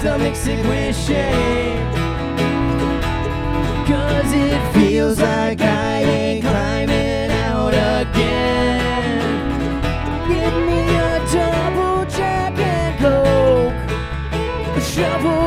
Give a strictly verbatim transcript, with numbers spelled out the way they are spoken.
stomach sick with shame, 'cause it feels like I ain't climbing out again. Give me a double Jack and Coke, a shovel